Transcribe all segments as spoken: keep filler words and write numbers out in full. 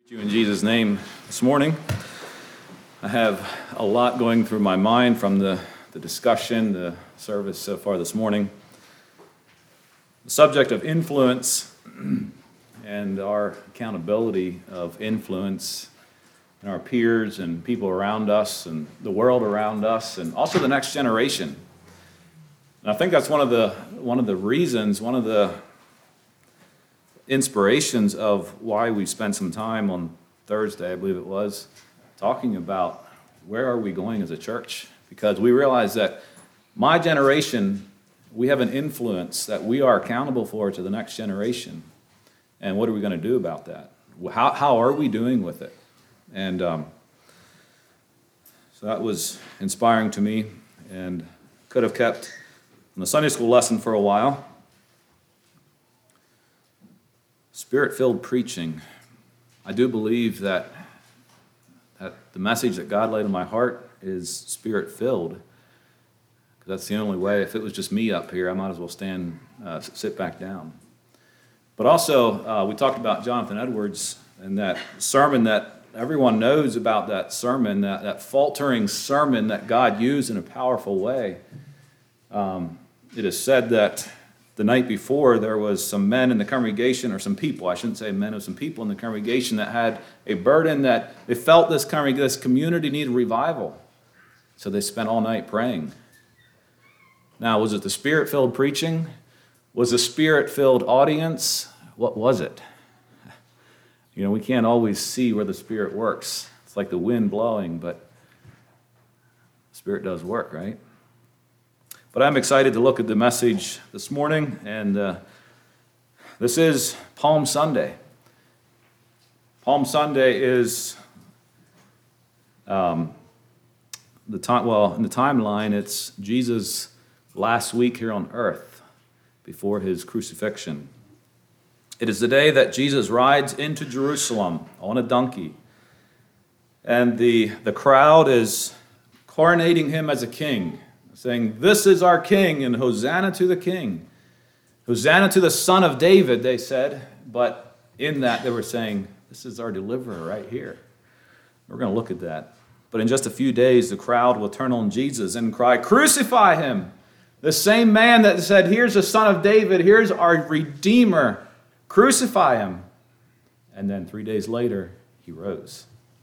You in Jesus' name this morning. I have a lot going through my mind from the, the discussion, the service so far this morning. The subject of influence and our accountability of influence and our peers and people around us and the world around us and also the next generation. And I think that's one of the one of the reasons, one of the inspirations of why we spent some time on Thursday, I believe it was, talking about where are we going as a church? Because we realize that my generation, we have an influence that we are accountable for to the next generation. And what are we going to do about that? How, how are we doing with it? And um, so that was inspiring to me and could have kept on the Sunday school lesson for a while. Spirit-filled preaching. I do believe that, that the message that God laid on my heart is spirit-filled. Because that's the only way. If it was just me up here, I might as well stand, uh, sit back down. But also, uh, we talked about Jonathan Edwards and that sermon that everyone knows about that sermon, that, that faltering sermon that God used in a powerful way. Um, it is said that the night before, there was some men in the congregation, or some people, I shouldn't say men, it was some people in the congregation that had a burden that they felt this, this community needed revival. So they spent all night praying. Now, was it the Spirit-filled preaching? Was the Spirit-filled audience? What was it? You know, we can't always see where the Spirit works. It's like the wind blowing, but the Spirit does work, right? But I'm excited to look at the message this morning, and uh, this is Palm Sunday. Palm Sunday is um, the time. Well, in the timeline, it's Jesus' last week here on earth before his crucifixion. It is the day that Jesus rides into Jerusalem on a donkey, and the the crowd is coronating him as a king, saying, "This is our king, and Hosanna to the king. Hosanna to the Son of David," they said. But in that, they were saying, "This is our deliverer right here." We're going to look at that. But in just a few days, the crowd will turn on Jesus and cry, "Crucify him!" The same man that said, "Here's the Son of David, here's our Redeemer. Crucify him." And then three days later, he rose.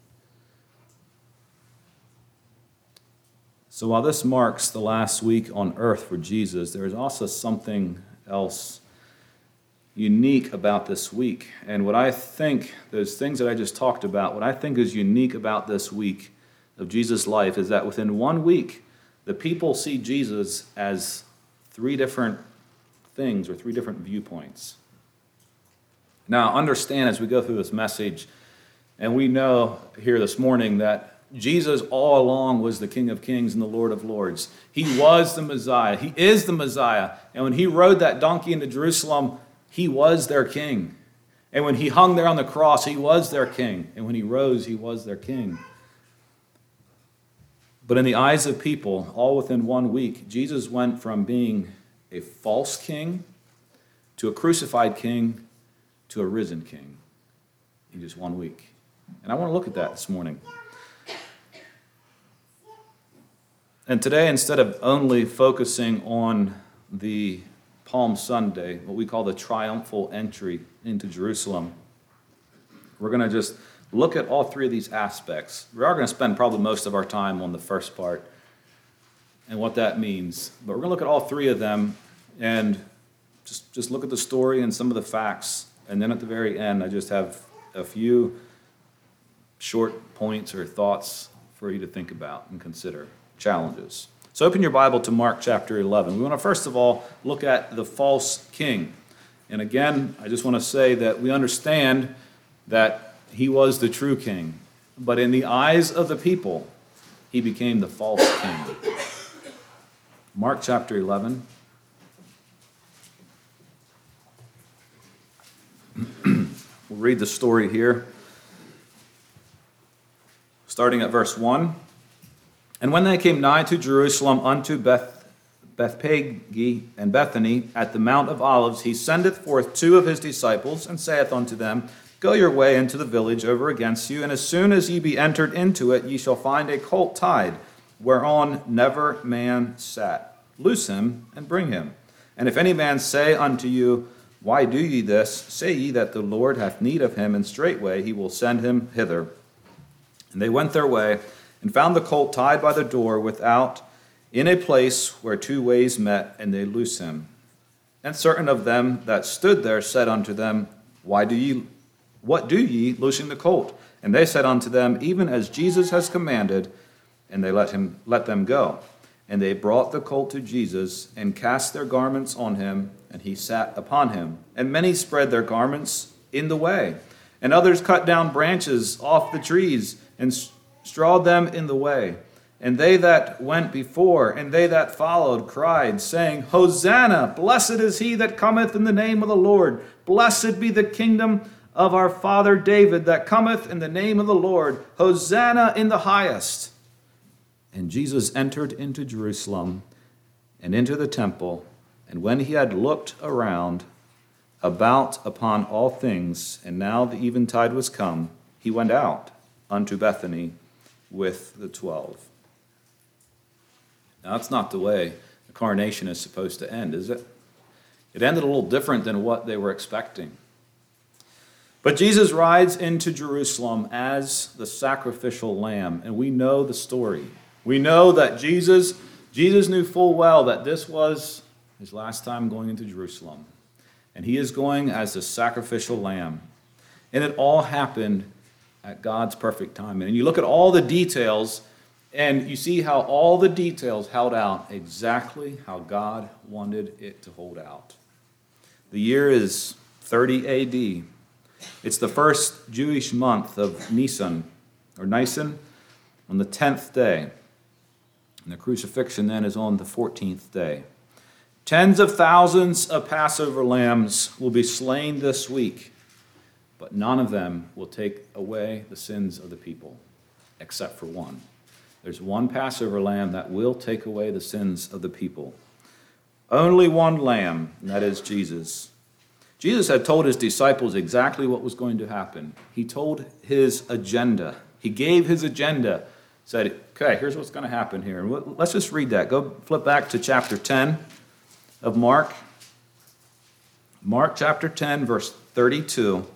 So while this marks the last week on earth for Jesus, there is also something else unique about this week. And what I think, those things that I just talked about, what I think is unique about this week of Jesus' life is that within one week, the people see Jesus as three different things or three different viewpoints. Now, understand as we go through this message, and we know here this morning that Jesus all along was the King of Kings and the Lord of Lords. He was the Messiah. He is the Messiah. And when he rode that donkey into Jerusalem, he was their king. And when he hung there on the cross, he was their king. And when he rose, he was their king. But in the eyes of people, all within one week, Jesus went from being a false king to a crucified king to a risen king in just one week. And I want to look at that this morning. And today, instead of only focusing on the Palm Sunday, what we call the triumphal entry into Jerusalem, we're going to just look at all three of these aspects. We are going to spend probably most of our time on the first part and what that means. But we're going to look at all three of them and just, just look at the story and some of the facts. And then at the very end, I just have a few short points or thoughts for you to think about and consider. Challenges. So open your Bible to Mark chapter eleven. We want to first of all look at the false king. And again, I just want to say that we understand that he was the true king. But in the eyes of the people, he became the false king. Mark chapter eleven. We'll read the story here. Starting at verse one. "And when they came nigh to Jerusalem unto Beth, Bethphage and Bethany at the Mount of Olives, he sendeth forth two of his disciples, and saith unto them, Go your way into the village over against you, and as soon as ye be entered into it, ye shall find a colt tied, whereon never man sat. Loose him, and bring him. And if any man say unto you, Why do ye this? Say ye that the Lord hath need of him, and straightway he will send him hither. And they went their way, and found the colt tied by the door without, in a place where two ways met, and they loose him. And certain of them that stood there said unto them, Why do ye, what do ye, loosing the colt? And they said unto them, Even as Jesus has commanded, and they let him let them go. And they brought the colt to Jesus, and cast their garments on him, and he sat upon him. And many spread their garments in the way, and others cut down branches off the trees, and strawed them in the way. And they that went before, and they that followed, cried, saying, Hosanna! Blessed is he that cometh in the name of the Lord. Blessed be the kingdom of our father David that cometh in the name of the Lord. Hosanna in the highest. And Jesus entered into Jerusalem and into the temple, and when he had looked around about upon all things, and now the eventide was come, he went out unto Bethany with the twelve. Now, that's not the way the coronation is supposed to end, is it? It ended a little different than what they were expecting. But Jesus rides into Jerusalem as the sacrificial lamb, and we know the story. We know that Jesus, Jesus knew full well that this was his last time going into Jerusalem. And he is going as the sacrificial lamb. And it all happened at God's perfect time. And you look at all the details, and you see how all the details held out exactly how God wanted it to hold out. The year is thirty A D. It's the first Jewish month of Nisan, or Nisan, on the tenth day. And the crucifixion then is on the fourteenth day. Tens of thousands of Passover lambs will be slain this week, but none of them will take away the sins of the people, except for one. There's one Passover lamb that will take away the sins of the people. Only one lamb, and that is Jesus. Jesus had told his disciples exactly what was going to happen. He told his agenda. He gave his agenda. Said, okay, here's what's going to happen here. And let's just read that. Go flip back to chapter ten of Mark. Mark chapter ten, verse thirty-two.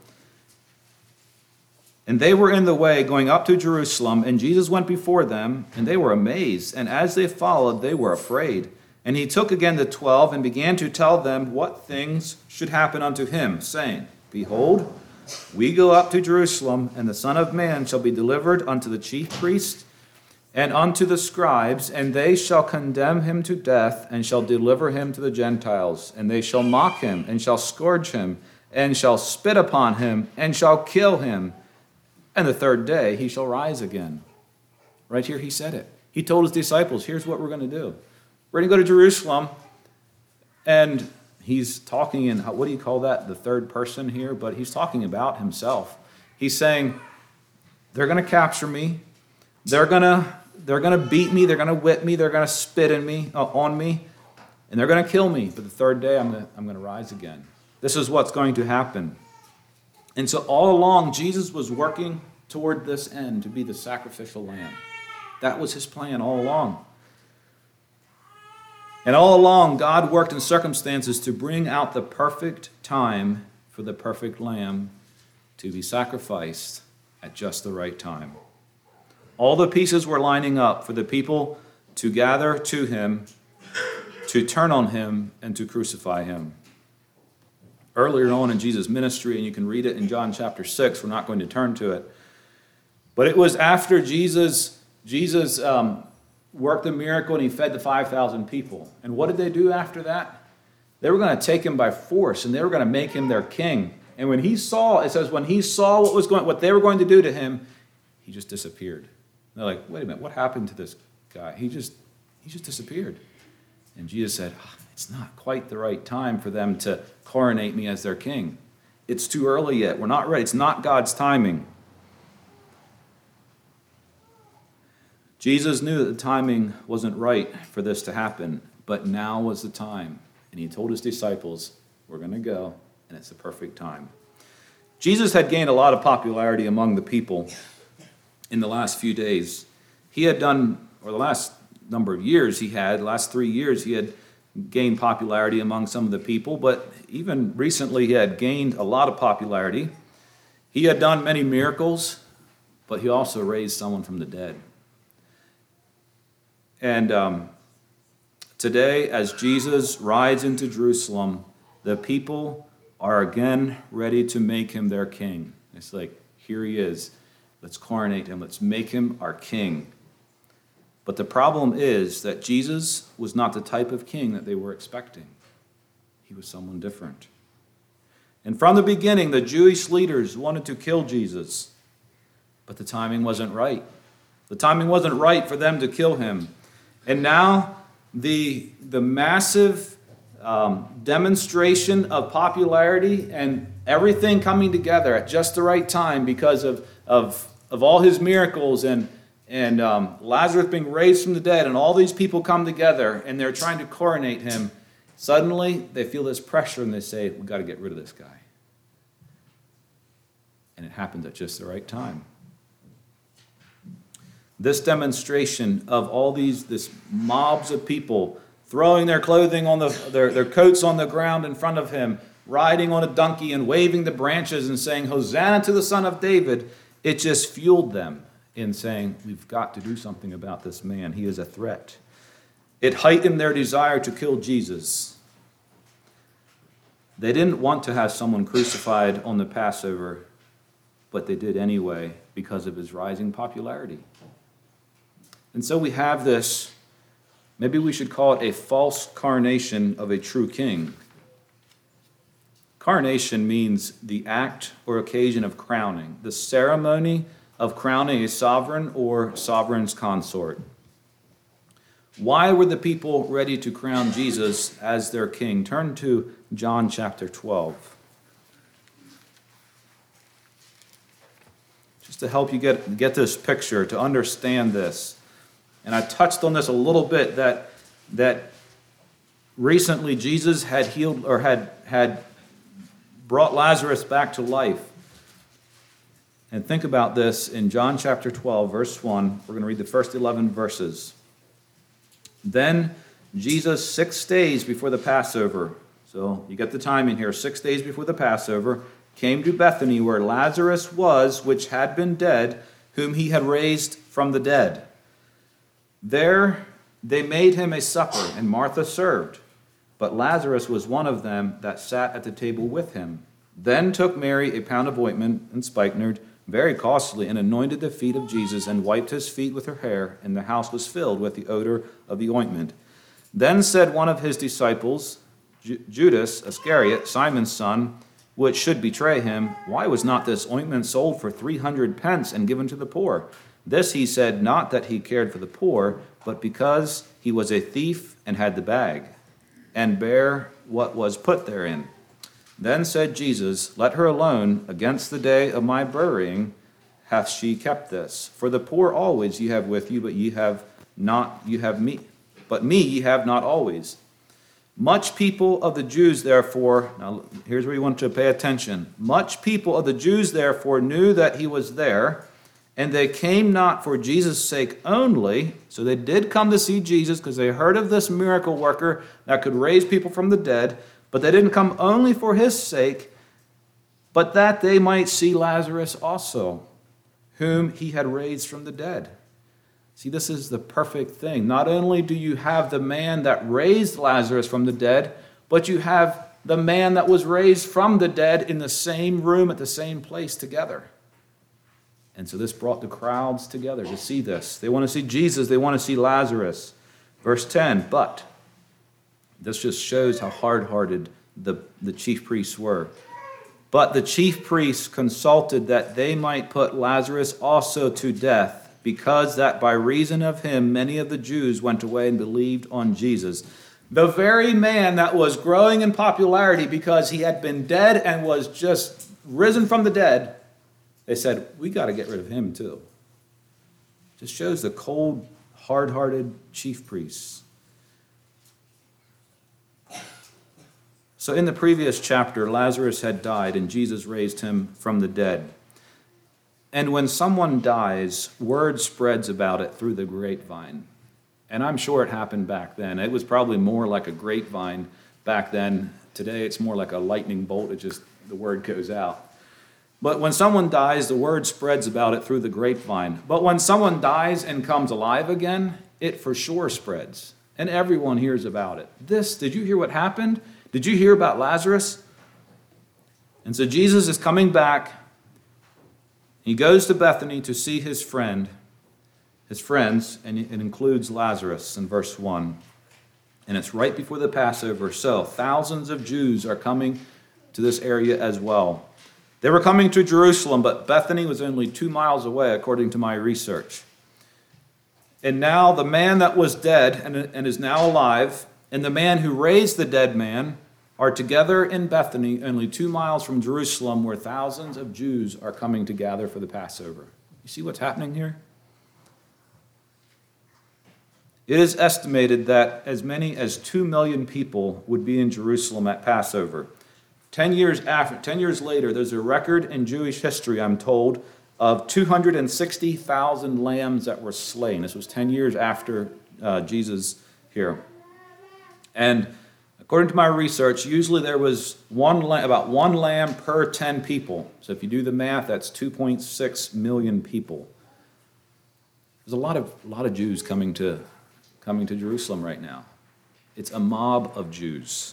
And they were in the way going up to Jerusalem, and Jesus went before them, and they were amazed. And as they followed, they were afraid. And he took again the twelve, and began to tell them what things should happen unto him, saying, Behold, we go up to Jerusalem, and the Son of Man shall be delivered unto the chief priests and unto the scribes, and they shall condemn him to death, and shall deliver him to the Gentiles. And they shall mock him, and shall scourge him, and shall spit upon him, and shall kill him. And the third day he shall rise again. Right here he said it. He told his disciples, here's what we're going to do. We're going to go to Jerusalem, and he's talking in, what do you call that, the third person here? But he's talking about himself. He's saying, they're going to capture me. They're going to they're going to beat me. They're going to whip me. They're going to spit in me, uh, on me, and they're going to kill me. But the third day, I'm going to, I'm going to rise again. This is what's going to happen. And so all along, Jesus was working toward this end, to be the sacrificial lamb. That was his plan all along. And all along, God worked in circumstances to bring out the perfect time for the perfect lamb to be sacrificed at just the right time. All the pieces were lining up for the people to gather to him, to turn on him, and to crucify him. Earlier on in Jesus' ministry, and you can read it in John chapter six, we're not going to turn to it, but it was after Jesus, Jesus um, worked the miracle and he fed the five thousand people. And what did they do after that? They were going to take him by force, and they were going to make him their king. And when he saw, it says, when he saw what was going, what they were going to do to him, he just disappeared. They're like, wait a minute, what happened to this guy? He just, he just disappeared. And Jesus said, oh, it's not quite the right time for them to coronate me as their king. It's too early yet. We're not ready. It's not God's timing. Jesus knew that the timing wasn't right for this to happen, but now was the time. And he told his disciples, we're going to go, and it's the perfect time. Jesus had gained a lot of popularity among the people in the last few days. He had done, or the last number of years he had, the last three years he had gained popularity among some of the people, but even recently he had gained a lot of popularity. He had done many miracles, but he also raised someone from the dead. And um, today, as Jesus rides into Jerusalem, the people are again ready to make him their king. It's like, here he is. Let's coronate him. Let's make him our king. But the problem is that Jesus was not the type of king that they were expecting. He was someone different. And from the beginning, the Jewish leaders wanted to kill Jesus, but the timing wasn't right. The timing wasn't right for them to kill him. And now the, the massive um, demonstration of popularity and everything coming together at just the right time because of, of, of all his miracles and, and um, Lazarus being raised from the dead, and all these people come together and they're trying to coronate him. Suddenly, they feel this pressure and they say, we've got to get rid of this guy. And it happens at just the right time. This demonstration of all these this mobs of people throwing their clothing on the their, their coats on the ground in front of him, riding on a donkey and waving the branches and saying, Hosanna to the Son of David, it just fueled them in saying, we've got to do something about this man. He is a threat. It heightened their desire to kill Jesus. They didn't want to have someone crucified on the Passover, but they did anyway because of his rising popularity. And so we have this, maybe we should call it a false coronation of a true king. Coronation means the act or occasion of crowning, the ceremony of crowning a sovereign or sovereign's consort. Why were the people ready to crown Jesus as their king? Turn to John chapter twelve. Just to help you get, get this picture, to understand this. And I touched on this a little bit, that, that recently Jesus had healed or had, had brought Lazarus back to life. And think about this in John chapter twelve, verse one. We're going to read the first eleven verses. Then Jesus, six days before the Passover, so you get the timing here, six days before the Passover, came to Bethany where Lazarus was, which had been dead, whom he had raised from the dead. There they made him a supper, and Martha served. But Lazarus was one of them that sat at the table with him. Then took Mary a pound of ointment and spikenard, very costly, and anointed the feet of Jesus, and wiped his feet with her hair, and the house was filled with the odor of the ointment. Then said one of his disciples, Judas Iscariot, Simon's son, which should betray him, why was not this ointment sold for three hundred pence and given to the poor? This he said, not that he cared for the poor, but because he was a thief and had the bag, and bare what was put therein. Then said Jesus, let her alone. Against the day of my burying hath she kept this. For the poor always ye have with you, but ye have not, you have me. But me ye have not always. Much people of the Jews, therefore, now here's where you want to pay attention. Much people of the Jews, therefore, knew that he was there, and they came not for Jesus' sake only. So they did come to see Jesus because they heard of this miracle worker that could raise people from the dead. But they didn't come only for his sake, but that they might see Lazarus also, whom he had raised from the dead. See, this is the perfect thing. Not only do you have the man that raised Lazarus from the dead, but you have the man that was raised from the dead in the same room at the same place together. And so this brought the crowds together to see this. They want to see Jesus. They want to see Lazarus. Verse ten, but this just shows how hard-hearted the, the chief priests were. But the chief priests consulted that they might put Lazarus also to death, because that by reason of him many of the Jews went away and believed on Jesus. The very man that was growing in popularity because he had been dead and was just risen from the dead, they said, we got to get rid of him too. Just shows the cold, hard-hearted chief priests. So in the previous chapter, Lazarus had died and Jesus raised him from the dead. And when someone dies, word spreads about it through the grapevine. And I'm sure it happened back then. It was probably more like a grapevine back then. Today it's more like a lightning bolt. It just, the word goes out. But when someone dies, the word spreads about it through the grapevine. But when someone dies and comes alive again, it for sure spreads. And everyone hears about it. This, did you hear what happened? Did you hear about Lazarus? And so Jesus is coming back. He goes to Bethany to see his friend, his friends, and it includes Lazarus in verse one. And it's right before the Passover, so thousands of Jews are coming to this area as well. They were coming to Jerusalem, but Bethany was only two miles away, according to my research. And now the man that was dead and, and is now alive, and the man who raised the dead man, are together in Bethany, only two miles from Jerusalem, where thousands of Jews are coming to gather for the Passover. You see what's happening here? It is estimated that as many as two million people would be in Jerusalem at Passover. Ten years after, ten years later, there's a record in Jewish history, I'm told, of two hundred sixty thousand lambs that were slain. This was ten years after uh, Jesus here. And according to my research, usually there was one about one lamb per ten people. So if you do the math, that's two point six million people. There's a lot of a lot of Jews coming to coming to Jerusalem right now. It's a mob of Jews.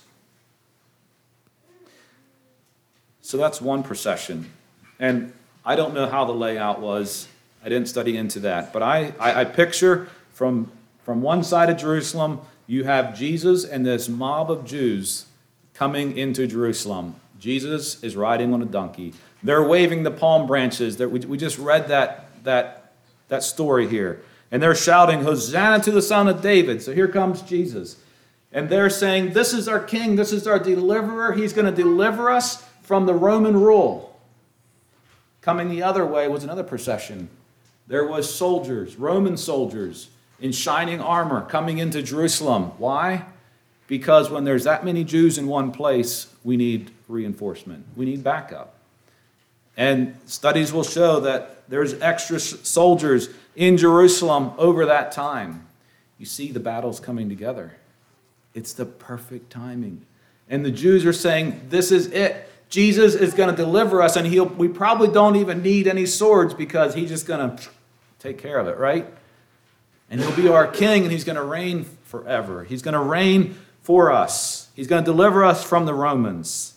So that's one procession. And I don't know how the layout was. I didn't study into that. But I, I, I picture from, from one side of Jerusalem, you have Jesus and this mob of Jews coming into Jerusalem. Jesus is riding on a donkey. They're waving the palm branches. We, we just read that, that, that story here. And they're shouting, Hosanna to the Son of David. So here comes Jesus. And they're saying, this is our king. This is our deliverer. He's going to deliver us from the Roman rule. Coming the other way was another procession. There was soldiers, Roman soldiers, in shining armor coming into Jerusalem. Why? Because when there's that many Jews in one place, we need reinforcement. We need backup. And studies will show that there's extra soldiers in Jerusalem over that time. You see the battles coming together. It's the perfect timing. And the Jews are saying, this is it. Jesus is going to deliver us, and he'll, we probably don't even need any swords because he's just going to take care of it, right? And he'll be our king, and he's going to reign forever. He's going to reign for us. He's going to deliver us from the Romans.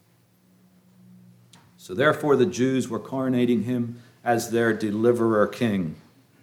So therefore the Jews were coronating him as their deliverer king.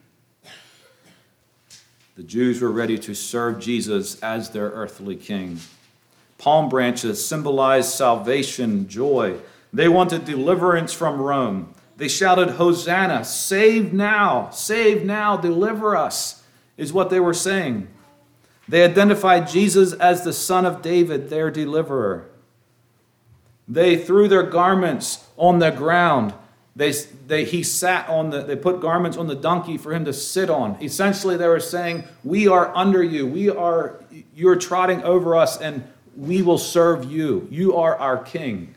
The Jews were ready to serve Jesus as their earthly king. Palm branches symbolize salvation, joy. They wanted deliverance from Rome. They shouted, Hosanna, save now, save now, deliver us, is what they were saying. They identified Jesus as the Son of David, their deliverer. They threw their garments on the ground. They, they, he sat on the, they put garments on the donkey for him to sit on. Essentially, they were saying, we are under you. We are, you're trotting over us, and we will serve you. You are our king.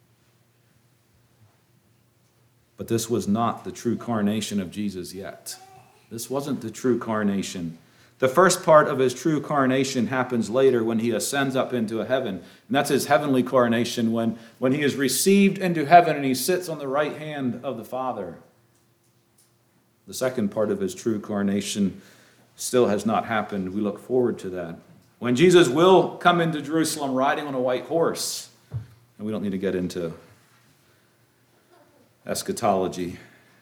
But this was not the true coronation of Jesus yet. This wasn't the true coronation. The first part of his true coronation happens later when he ascends up into heaven. And that's his heavenly coronation, when, when he is received into heaven and he sits on the right hand of the Father. The second part of his true coronation still has not happened. We look forward to that. When Jesus will come into Jerusalem riding on a white horse. And we don't need to get into eschatology.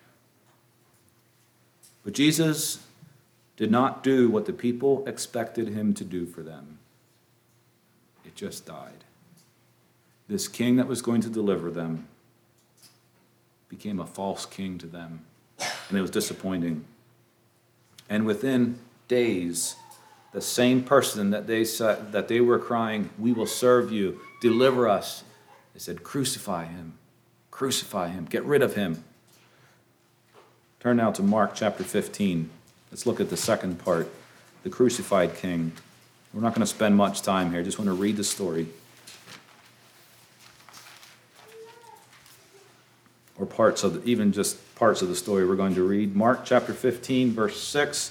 But Jesus did not do what the people expected him to do for them. It just died. This king that was going to deliver them became a false king to them, and it was disappointing. And within days, the same person that they said, that they were crying, we will serve you, deliver us, they said, crucify him, crucify him, get rid of him. Turn now to Mark chapter fifteen. Let's look at the second part, the crucified king. We're not going to spend much time here. I just want to read the story. parts of, the, even just parts of the story we're going to read. Mark chapter fifteen, verse six.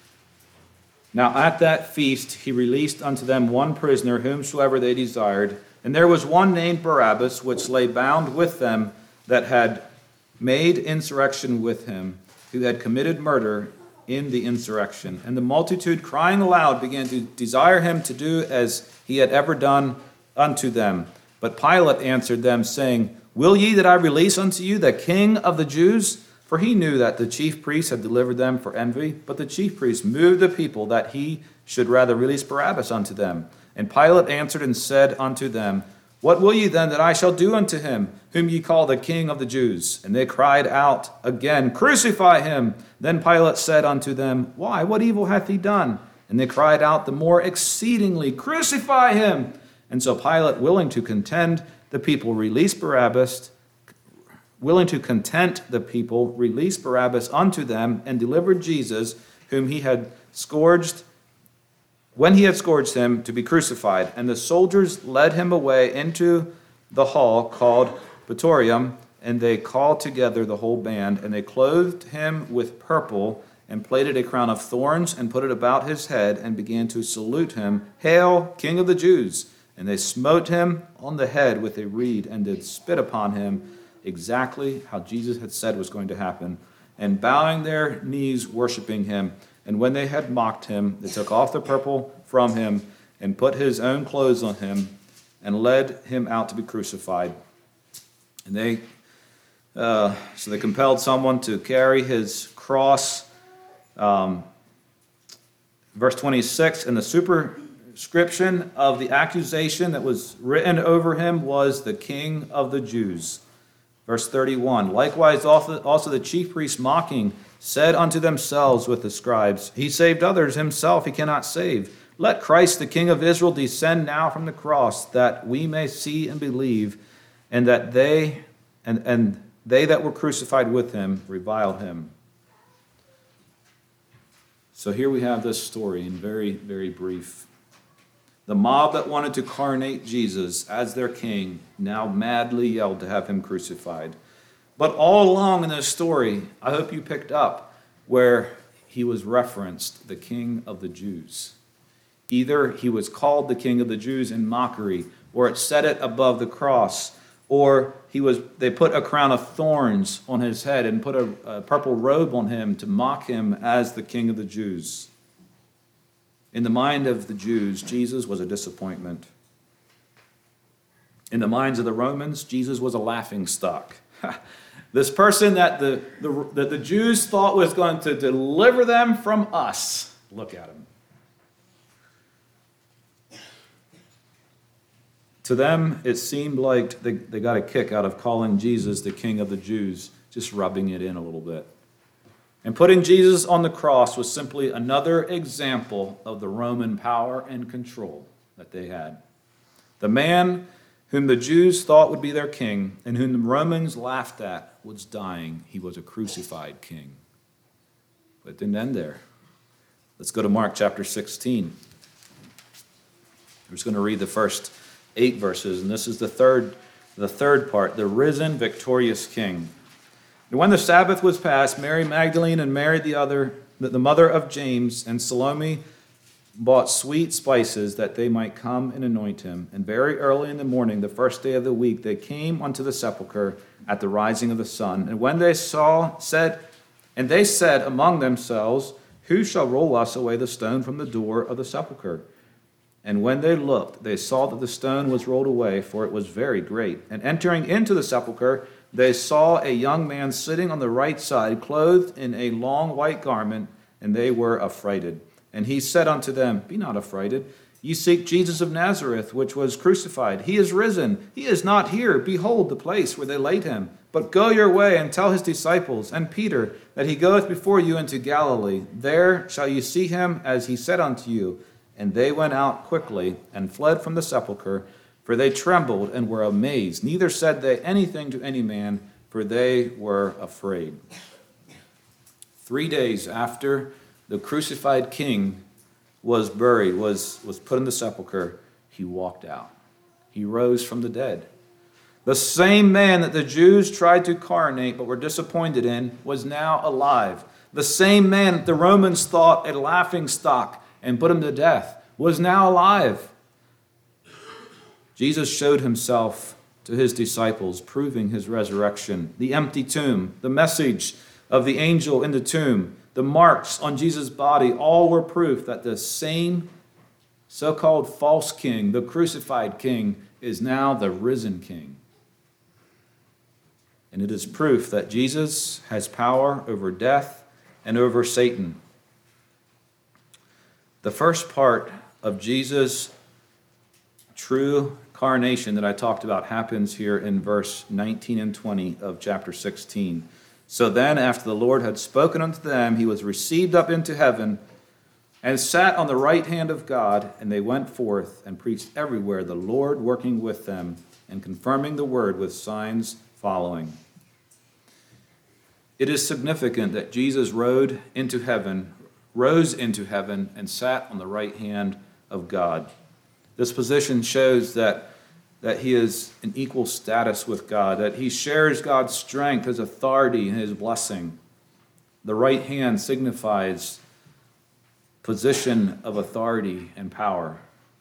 Now at that feast he released unto them one prisoner, whomsoever they desired. And there was one named Barabbas, which lay bound with them that had made insurrection with him, who had committed murder in the insurrection. And the multitude, crying aloud, began to desire him to do as he had ever done unto them. But Pilate answered them, saying, Will ye that I release unto you the King of the Jews? For he knew that the chief priests had delivered them for envy. But the chief priests moved the people that he should rather release Barabbas unto them. And Pilate answered and said unto them, What will ye then that I shall do unto him, whom ye call the King of the Jews? And they cried out again, Crucify him! Then Pilate said unto them, Why, what evil hath he done? And they cried out the more exceedingly, Crucify him! And so Pilate, willing to contend the people, released Barabbas, willing to content the people, released Barabbas unto them, and delivered Jesus, whom he had scourged, when he had scourged him, to be crucified. And the soldiers led him away into the hall called Praetorium, and they called together the whole band, and they clothed him with purple, and plaited a crown of thorns, and put it about his head, and began to salute him, Hail, King of the Jews! And they smote him on the head with a reed, and did spit upon him, exactly how Jesus had said was going to happen, and bowing their knees, worshiping him. And when they had mocked him, they took off the purple from him, and put his own clothes on him, and led him out to be crucified. And they, uh, so they compelled someone to carry his cross. Um, verse twenty-six, and the superscription of the accusation that was written over him was the King of the Jews. Verse thirty-one, likewise also, also the chief priests mocking said unto themselves with the scribes, He saved others, himself he cannot save. Let Christ the King of Israel descend now from the cross, that we may see and believe, and that they and, and they that were crucified with him reviled him. So here we have this story in very, very brief. The mob that wanted to coronate Jesus as their king now madly yelled to have him crucified. But all along in this story, I hope you picked up where he was referenced, the King of the Jews. Either he was called the King of the Jews in mockery, or it said it above the cross, or he was they put a crown of thorns on his head and put a, a purple robe on him to mock him as the King of the Jews. In the mind of the Jews, Jesus was a disappointment. In the minds of the Romans, Jesus was a laughingstock. This person that the, the, that the Jews thought was going to deliver them from us. Look at him. To them, it seemed like they, they got a kick out of calling Jesus the King of the Jews, just rubbing it in a little bit. And putting Jesus on the cross was simply another example of the Roman power and control that they had. The man whom the Jews thought would be their king and whom the Romans laughed at was dying. He was a crucified king. But it didn't end there. Let's go to Mark chapter sixteen. I'm just going to read the first eight verses, and this is the third, the third part, the risen, victorious king. And when the Sabbath was past, Mary Magdalene and Mary the other, the mother of James, and Salome bought sweet spices that they might come and anoint him. And very early in the morning, the first day of the week, they came unto the sepulchre at the rising of the sun. And when they saw, said, and they said among themselves, Who shall roll us away the stone from the door of the sepulchre? And when they looked, they saw that the stone was rolled away, for it was very great. And entering into the sepulchre, they saw a young man sitting on the right side, clothed in a long white garment, and they were affrighted. And he said unto them, Be not affrighted. Ye seek Jesus of Nazareth, which was crucified. He is risen. He is not here. Behold the place where they laid him. But go your way and tell his disciples and Peter that he goeth before you into Galilee. There shall you see him as he said unto you. And they went out quickly and fled from the sepulchre, for they trembled and were amazed. Neither said they anything to any man, for they were afraid. Three days after the crucified king was buried, was, was put in the sepulchre, he walked out. He rose from the dead. The same man that the Jews tried to coronate but were disappointed in was now alive. The same man that the Romans thought a laughingstock and put him to death was now alive. Jesus showed himself to his disciples, proving his resurrection. The empty tomb, the message of the angel in the tomb, the marks on Jesus' body, all were proof that the same so-called false king, the crucified king, is now the risen king. And it is proof that Jesus has power over death and over Satan. The first part of Jesus' true incarnation that I talked about happens here in verse nineteen and twenty of chapter sixteen. So then, after the Lord had spoken unto them, he was received up into heaven and sat on the right hand of God, and they went forth and preached everywhere, the Lord working with them and confirming the word with signs following. It is significant that Jesus rode into heaven, rose into heaven, and sat on the right hand of God. This position shows that, that he is in equal status with God, that he shares God's strength, his authority, and his blessing. The right hand signifies position of authority and power.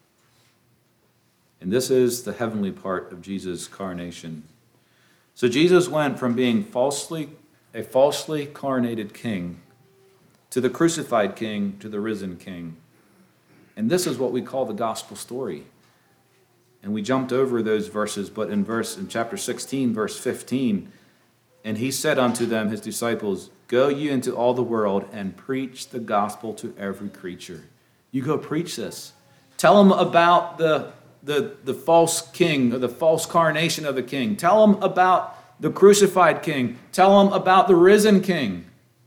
And this is the heavenly part of Jesus' coronation. So Jesus went from being falsely a falsely coronated king to the crucified king to the risen king. And this is what we call the gospel story. And we jumped over those verses, but in verse in chapter sixteen, verse fifteen, and he said unto them, his disciples, go ye into all the world and preach the gospel to every creature. You go preach this. Tell them about the, the, the false king, or the false coronation of the king. Tell them about the crucified king. Tell them about the risen king.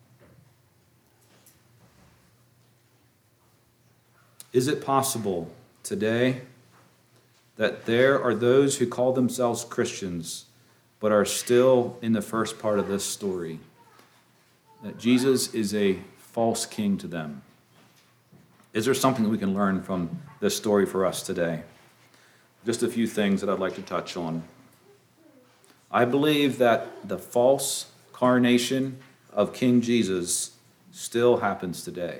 Is it possible today that there are those who call themselves Christians but are still in the first part of this story? That Jesus is a false king to them. Is there something that we can learn from this story for us today? Just a few things that I'd like to touch on. I believe that the false coronation of King Jesus still happens today.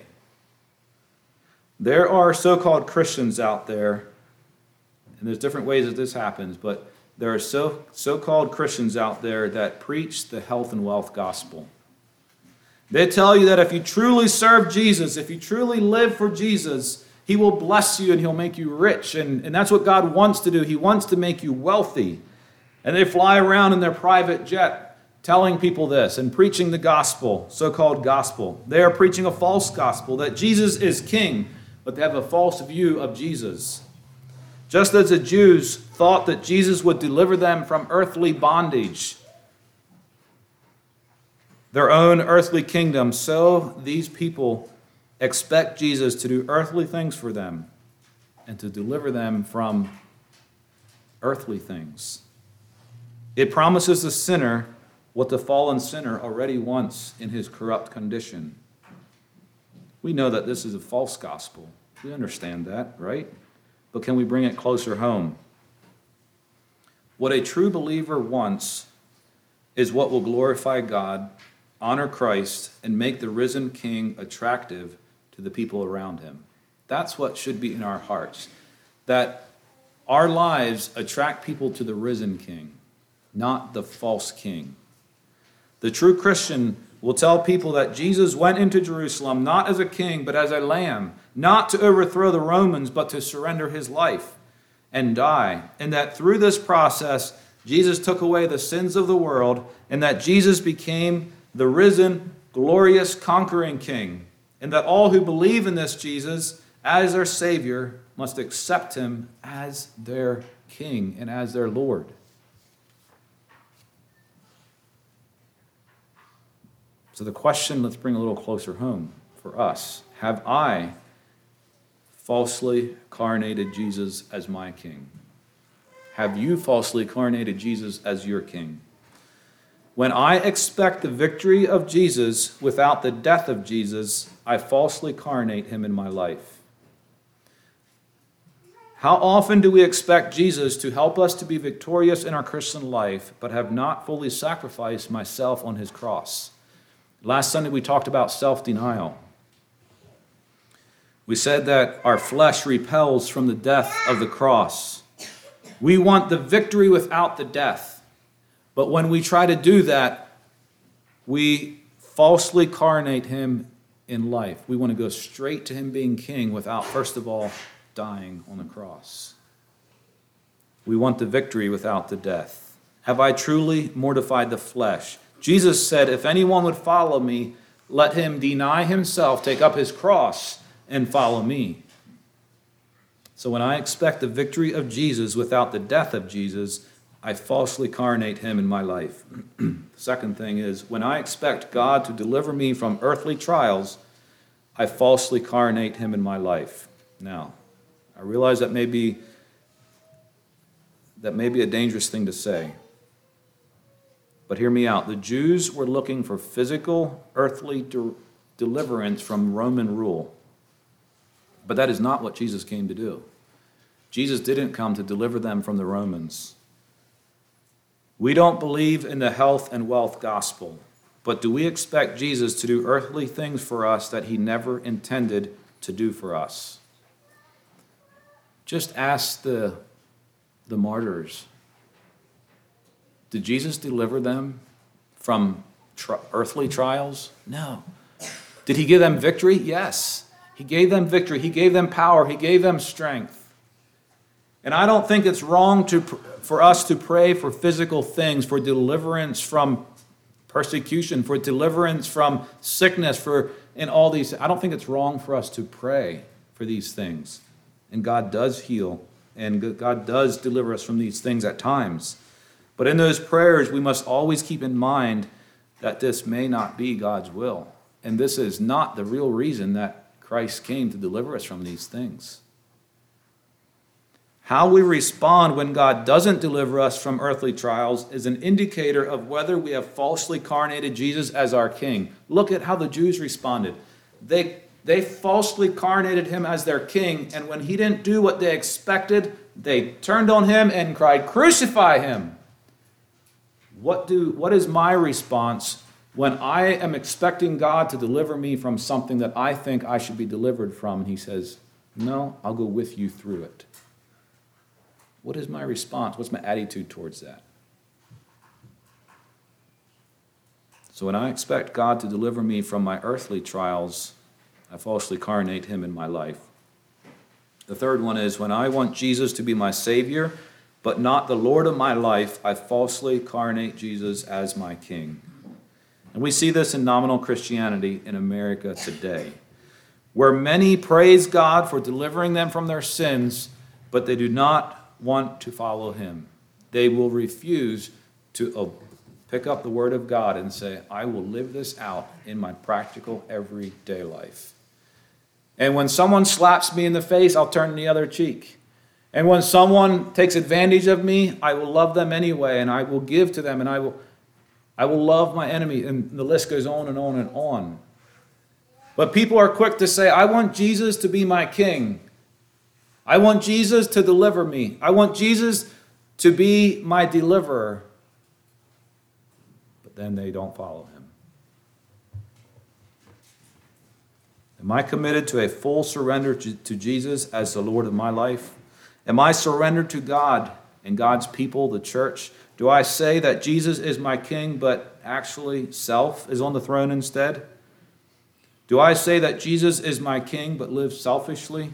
There are so-called Christians out there, and there's different ways that this happens, but there are so, so-called Christians out there that preach the health and wealth gospel. They tell you that if you truly serve Jesus, if you truly live for Jesus, he will bless you and he'll make you rich. And, and that's what God wants to do. He wants to make you wealthy. And they fly around in their private jet telling people this and preaching the gospel, so-called gospel. They are preaching a false gospel, that Jesus is king, but they have a false view of Jesus. Just as the Jews thought that Jesus would deliver them from earthly bondage, their own earthly kingdom, so these people expect Jesus to do earthly things for them and to deliver them from earthly things. It promises the sinner what the fallen sinner already wants in his corrupt condition. We know that this is a false gospel. We understand that, right? But can we bring it closer home? What a true believer wants is what will glorify God, honor Christ, and make the risen King attractive to the people around him. That's what should be in our hearts. That our lives attract people to the risen King, not the false king. The true Christian will tell people that Jesus went into Jerusalem not as a king, but as a lamb, not to overthrow the Romans, but to surrender his life and die. And that through this process, Jesus took away the sins of the world, and that Jesus became the risen, glorious, conquering king. And that all who believe in this Jesus as their Savior must accept him as their king and as their Lord. So the question, let's bring a little closer home for us. Have I falsely coronated Jesus as my king? Have you falsely coronated Jesus as your king? When I expect the victory of Jesus without the death of Jesus, I falsely coronate him in my life. How often do we expect Jesus to help us to be victorious in our Christian life, but have not fully sacrificed myself on his cross? Last Sunday we talked about self-denial. We said that our flesh repels from the death of the cross. We want the victory without the death. But when we try to do that, we falsely carnate him in life. We want to go straight to him being king without, first of all, dying on the cross. We want the victory without the death. Have I truly mortified the flesh? Jesus said, if anyone would follow me, let him deny himself, take up his cross, and follow me. So when I expect the victory of Jesus without the death of Jesus, I falsely carnate him in my life. The second thing is, when I expect God to deliver me from earthly trials, I falsely carnate him in my life. Now, I realize that may be, that may be a dangerous thing to say. But hear me out. The Jews were looking for physical, earthly de- deliverance from Roman rule. But that is not what Jesus came to do. Jesus didn't come to deliver them from the Romans. We don't believe in the health and wealth gospel, but do we expect Jesus to do earthly things for us that he never intended to do for us? Just ask the, the martyrs. Did Jesus deliver them from tri- earthly trials? No. Did he give them victory? Yes. He gave them victory. He gave them power. He gave them strength. And I don't think it's wrong to for us to pray for physical things, for deliverance from persecution, for deliverance from sickness, for in all these. I don't think it's wrong for us to pray for these things. And God does heal, and God does deliver us from these things at times. But in those prayers, we must always keep in mind that this may not be God's will. And this is not the real reason that Christ came to deliver us from these things. How we respond when God doesn't deliver us from earthly trials is an indicator of whether we have falsely carnated Jesus as our king. Look at how the Jews responded. They, they falsely carnated him as their king, and when he didn't do what they expected, they turned on him and cried, "Crucify him!" What do, what is my response when I am expecting God to deliver me from something that I think I should be delivered from, and he says, "No, I'll go with you through it"? What is my response? What's my attitude towards that? So when I expect God to deliver me from my earthly trials, I falsely carnate him in my life. The third one is, when I want Jesus to be my Savior, but not the Lord of my life, I falsely carnate Jesus as my King. And we see this in nominal Christianity in America today, where many praise God for delivering them from their sins, but they do not want to follow him. They will refuse to pick up the word of God and say, I will live this out in my practical everyday life. And when someone slaps me in the face, I'll turn the other cheek. And when someone takes advantage of me, I will love them anyway, and I will give to them, and I will I will love my enemy, and the list goes on and on and on. But people are quick to say, I want Jesus to be my king. I want Jesus to deliver me. I want Jesus to be my deliverer. But then they don't follow him. Am I committed to a full surrender to, to Jesus as the Lord of my life? Am I surrendered to God and God's people, the church? Do I say that Jesus is my king, but actually self is on the throne instead? Do I say that Jesus is my king, but live selfishly?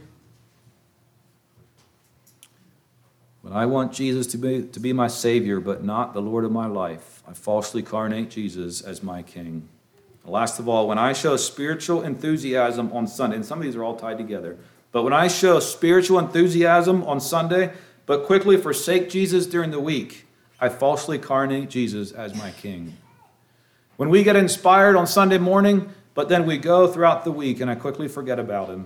When I want Jesus to be, to be my Savior, but not the Lord of my life, I falsely carnate Jesus as my king. And last of all, when I show spiritual enthusiasm on Sunday, and some of these are all tied together, but when I show spiritual enthusiasm on Sunday, but quickly forsake Jesus during the week, I falsely carnate Jesus as my king. When we get inspired on Sunday morning, but then we go throughout the week and I quickly forget about him,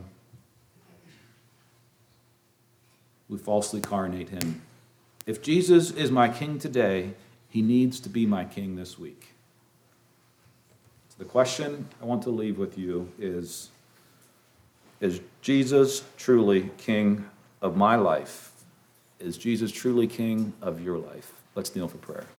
we falsely carnate him. If Jesus is my king today, he needs to be my king this week. So the question I want to leave with you is, is Jesus truly king of my life. Is Jesus truly King of your life? Let's kneel for prayer.